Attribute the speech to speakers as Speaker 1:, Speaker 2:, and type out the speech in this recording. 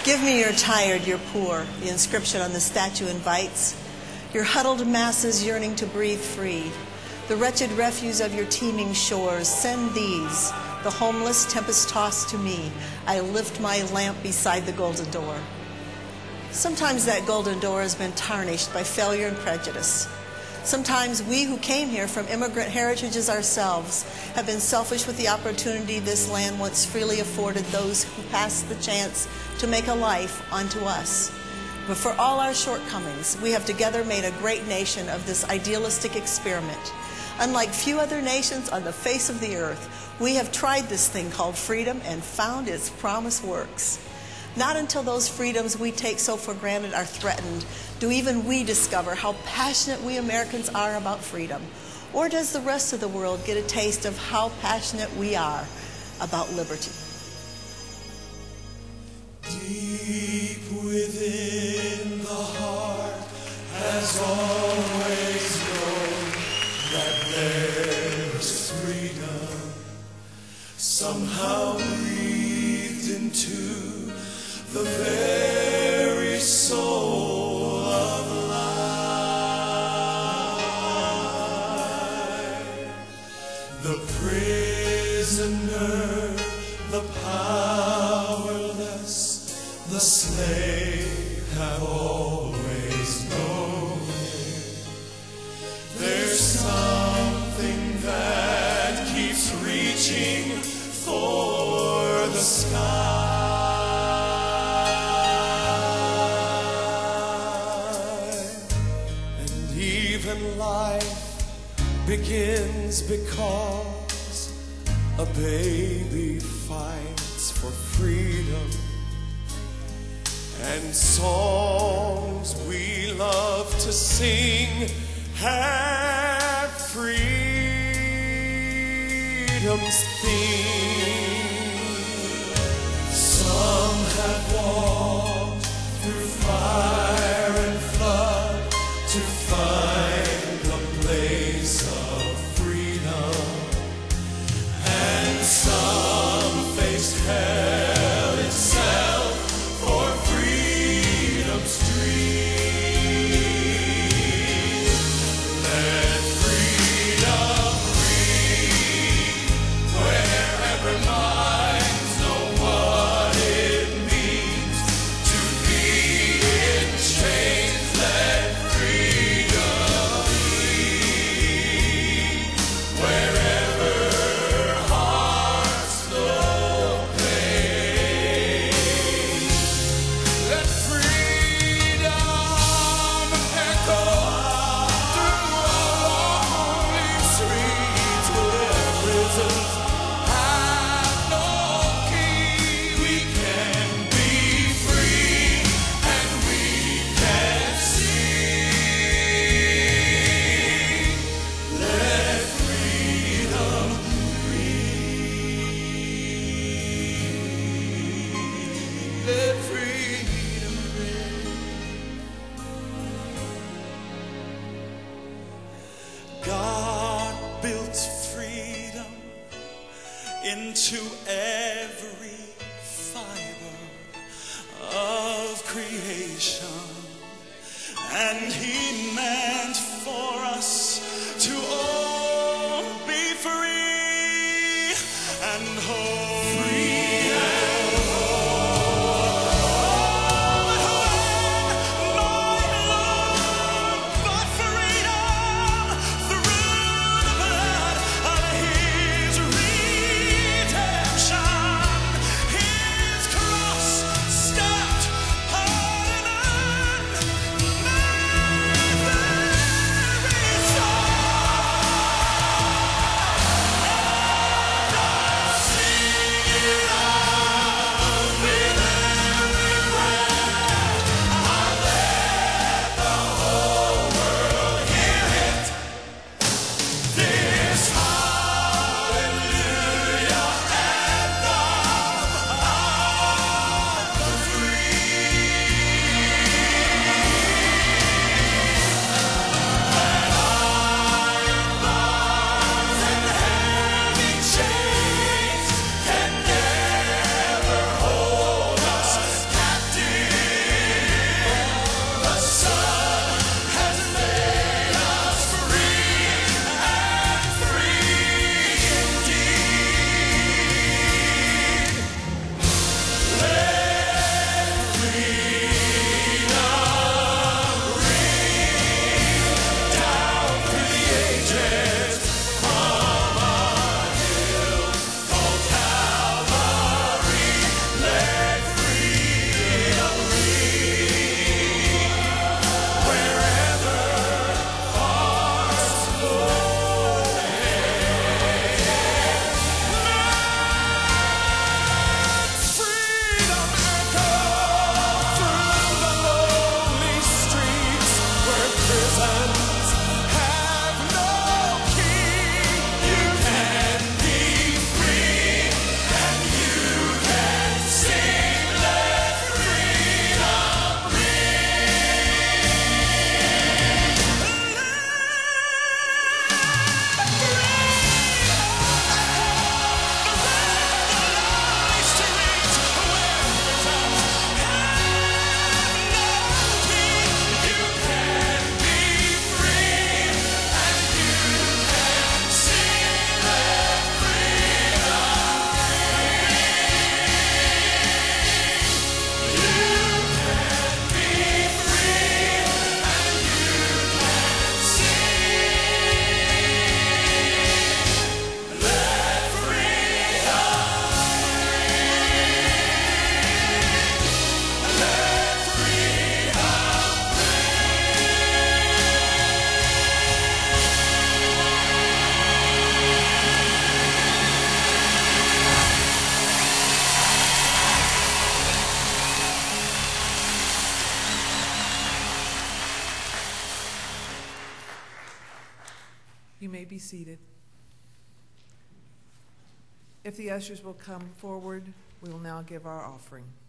Speaker 1: Give me your tired, your poor, the inscription on the statue invites. Your huddled masses yearning to breathe free. The wretched refuse of your teeming shores, send these, the homeless tempest-tossed to me. I lift my lamp beside the golden door. Sometimes that golden door has been tarnished by failure and prejudice. Sometimes we who came here from immigrant heritages ourselves have been selfish with the opportunity this land once freely afforded those who passed the chance to make a life unto us. But for all our shortcomings, we have together made a great nation of this idealistic experiment. Unlike few other nations on the face of the earth, we have tried this thing called freedom and found its promise works. Not until those freedoms we take so for granted are threatened do even we discover how passionate we Americans are about freedom. Or does the rest of the world get a taste of how passionate we are about liberty?
Speaker 2: Deep within the heart has always known that there's freedom somehow breathed into the very soul of life. The prisoner, the powerless, the slave have always known it. There's something that keeps reaching for the sky. Life begins because a baby fights for freedom, and songs we love to sing have freedom's theme. Some have walked through fire and flood to find the place of freedom, and some faced hell itself for freedom's dream. Let freedom breathe wherever minds know what it means to be in chains. Let God built freedom into every fiber of creation, and He meant for us to all be free and whole. See
Speaker 3: You may be seated. If the ushers will come forward, we will now give our offering.